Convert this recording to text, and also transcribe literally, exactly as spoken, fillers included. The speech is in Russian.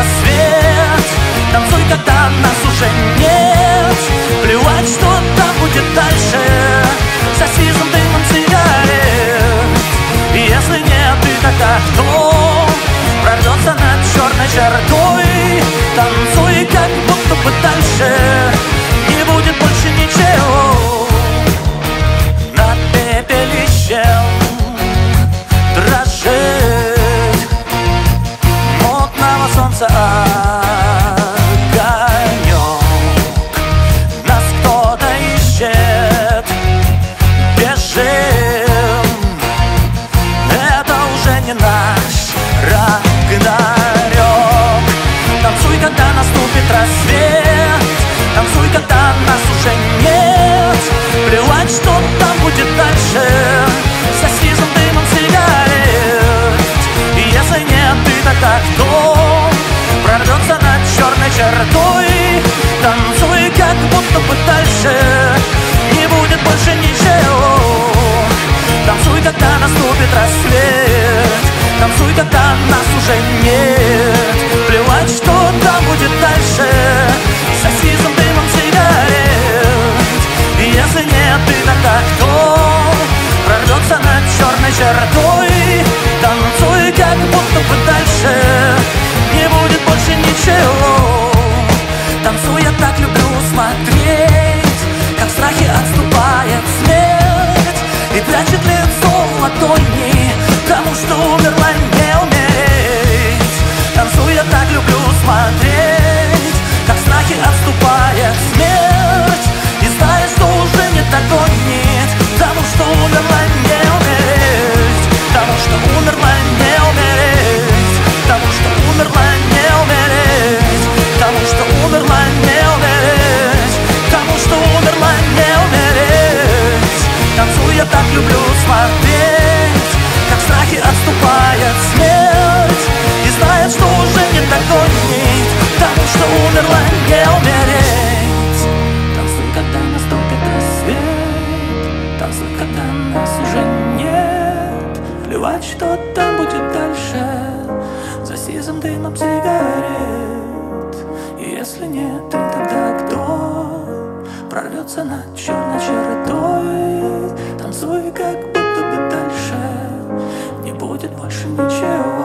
рассвет. Танцуй, когда нас уже нет. Плевать, что там будет дальше. За сизым дымом сигарет. И если нет, ты тогда кто? Прорвется над черной чертой. Танцуй, как будто бы дальше не будет больше ничего. Над пепелищем дрожит мутного солнца огонек. Нас кто-то ищет, бежим. Это уже не наш Рагнарёк. Танцуй, когда наступит рассвет. Танцуй, когда нас уже нет. Плевать, что там будет дальше. За сизым дымом сигарет. И если нет, ты тогда кто? Прорвется над черной чертой. Танцуй, как будто бы дальше не будет больше ничего. Танцуй, когда наступит рассвет. Танцуй, когда нас уже нет. Плевать, что там будет дальше. За сизым дымом сигарет. И если нет, ты тогда кто? Прорвется над черной чертой. Танцуй, как будто бы дальше не будет больше ничего. Танцуй, я так люблю смотреть, как в страхе отступает смерть и прячет лицо в ладони тому, что умерла не умереть. Танцуй, я так люблю смотреть, как в страхе отступает смерть и знаешь, что уже не догонит тому, что умерла не умереть. Тому, что умерла не умереть. Тому, что умерла не умереть. Тому, что умерла не умереть. Тому, что умерла не умереть. Танцуй, я так люблю смотреть, как в страхе отступает смерть и знает, что уже не догонит тому, что умерла не умереть. Танцуй, когда наступит рассвет. Танцуй, когда нас уже нет. Плевать, что там будет дальше. За сизым дымом сигарет. И если нет, ты тогда кто? Прорвется над черной чертой. Танцуй, как будто бы дальше не будет больше ничего.